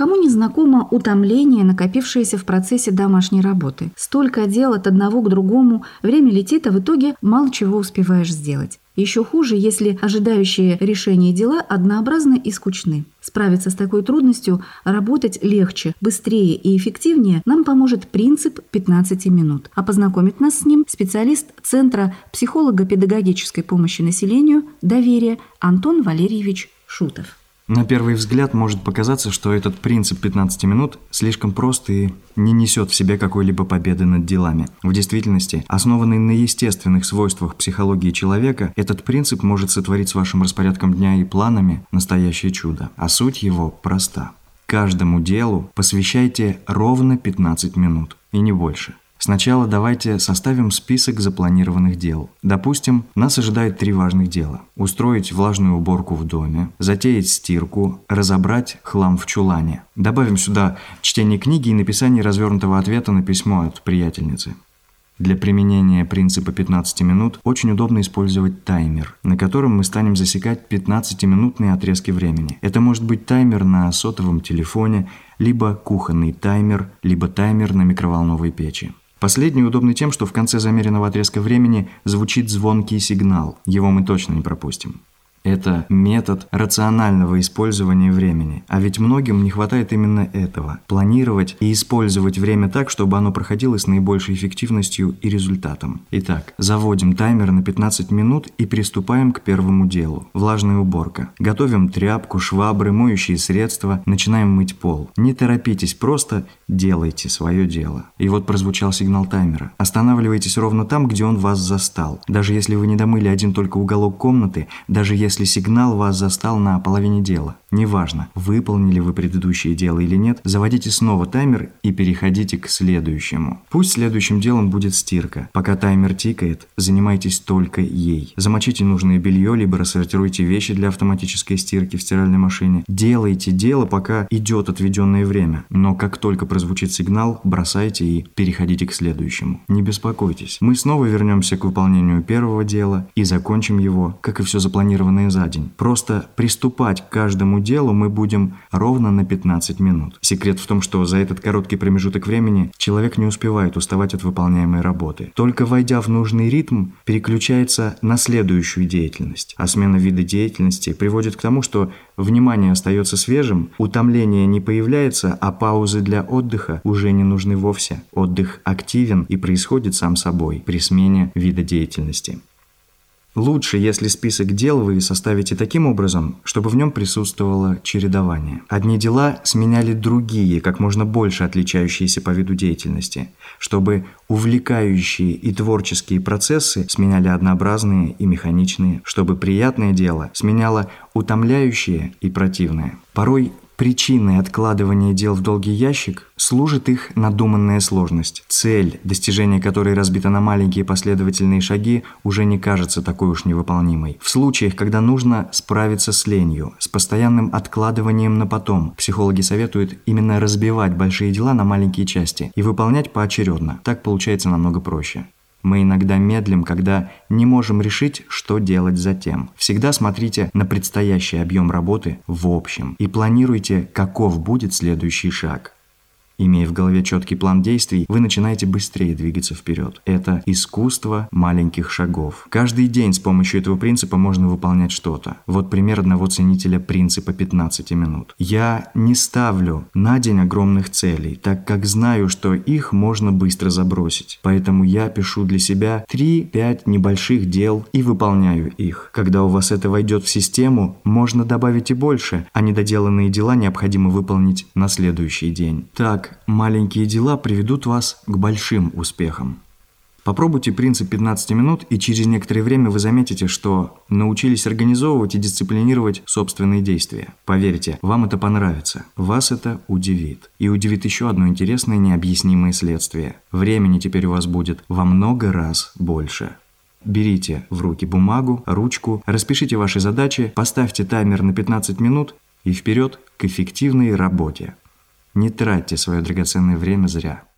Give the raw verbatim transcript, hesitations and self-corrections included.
Кому не знакомо утомление, накопившееся в процессе домашней работы? Столько дел от одного к другому, время летит, а в итоге мало чего успеваешь сделать. Еще хуже, если ожидающие решения дела однообразны и скучны. Справиться с такой трудностью, работать легче, быстрее и эффективнее нам поможет принцип пятнадцати минут. А познакомит нас с ним специалист Центра психолого-педагогической помощи населению «Доверие» Антон Валерьевич Шутов. На первый взгляд может показаться, что этот принцип пятнадцати минут слишком прост и не несет в себе какой-либо победы над делами. В действительности, основанный на естественных свойствах психологии человека, этот принцип может сотворить с вашим распорядком дня и планами настоящее чудо. А суть его проста. Каждому делу посвящайте ровно пятнадцать минут, и не больше. Сначала давайте составим список запланированных дел. Допустим, нас ожидает три важных дела. Устроить влажную уборку в доме, затеять стирку, разобрать хлам в чулане. Добавим сюда чтение книги и написание развернутого ответа на письмо от приятельницы. Для применения принципа пятнадцати минут очень удобно использовать таймер, на котором мы станем засекать пятнадцатиминутные отрезки времени. Это может быть таймер на сотовом телефоне, либо кухонный таймер, либо таймер на микроволновой печи. Последний удобный тем, что в конце замеренного отрезка времени звучит звонкий сигнал. Его мы точно не пропустим. Это метод рационального использования времени. А ведь многим не хватает именно этого. Планировать и использовать время так, чтобы оно проходило с наибольшей эффективностью и результатом. Итак, заводим таймер на пятнадцать минут и приступаем к первому делу. Влажная уборка. Готовим тряпку, швабры, моющие средства, начинаем мыть пол. Не торопитесь, просто делайте свое дело. И вот прозвучал сигнал таймера. Останавливайтесь ровно там, где он вас застал. Даже если вы не домыли один только уголок комнаты, даже если если сигнал вас застал на половине дела. Неважно, выполнили вы предыдущее дело или нет, заводите снова таймер и переходите к следующему. Пусть следующим делом будет стирка. Пока таймер тикает, занимайтесь только ей. Замочите нужное белье, либо рассортируйте вещи для автоматической стирки в стиральной машине. Делайте дело, пока идет отведенное время. Но как только прозвучит сигнал, бросайте и переходите к следующему. Не беспокойтесь. Мы снова вернемся к выполнению первого дела и закончим его, как и все запланированное за день. Просто приступать к каждому делу мы будем ровно на пятнадцать минут. Секрет в том, что за этот короткий промежуток времени человек не успевает уставать от выполняемой работы. Только войдя в нужный ритм, переключается на следующую деятельность. А смена вида деятельности приводит к тому, что внимание остается свежим, утомление не появляется, а паузы для отдыха уже не нужны вовсе. Отдых активен и происходит сам собой при смене вида деятельности. Лучше, если список дел вы составите таким образом, чтобы в нем присутствовало чередование. Одни дела сменяли другие, как можно больше отличающиеся по виду деятельности, чтобы увлекающие и творческие процессы сменяли однообразные и механичные, чтобы приятное дело сменяло утомляющее и противное. Порой причиной откладывания дел в долгий ящик служит их надуманная сложность. Цель, достижение которой разбита на маленькие последовательные шаги, уже не кажется такой уж невыполнимой. В случаях, когда нужно справиться с ленью, с постоянным откладыванием на потом, психологи советуют именно разбивать большие дела на маленькие части и выполнять поочередно. Так получается намного проще. Мы иногда медлим, когда не можем решить, что делать затем. Всегда смотрите на предстоящий объем работы в общем и планируйте, каков будет следующий шаг. Имея в голове четкий план действий, вы начинаете быстрее двигаться вперед. Это искусство маленьких шагов. Каждый день с помощью этого принципа можно выполнять что-то. Вот пример одного ценителя принципа пятнадцати минут. Я не ставлю на день огромных целей, так как знаю, что их можно быстро забросить. Поэтому я пишу для себя три-пять небольших дел и выполняю их. Когда у вас это войдет в систему, можно добавить и больше, а недоделанные дела необходимо выполнить на следующий день. Так, маленькие дела приведут вас к большим успехам. Попробуйте принцип пятнадцати минут, и через некоторое время вы заметите, что научились организовывать и дисциплинировать собственные действия. Поверьте, вам это понравится, вас это удивит. И удивит еще одно интересное необъяснимое следствие. Времени теперь у вас будет во много раз больше. Берите в руки бумагу, ручку, распишите ваши задачи, поставьте таймер на пятнадцать минут и вперед к эффективной работе. Не тратьте свое драгоценное время зря.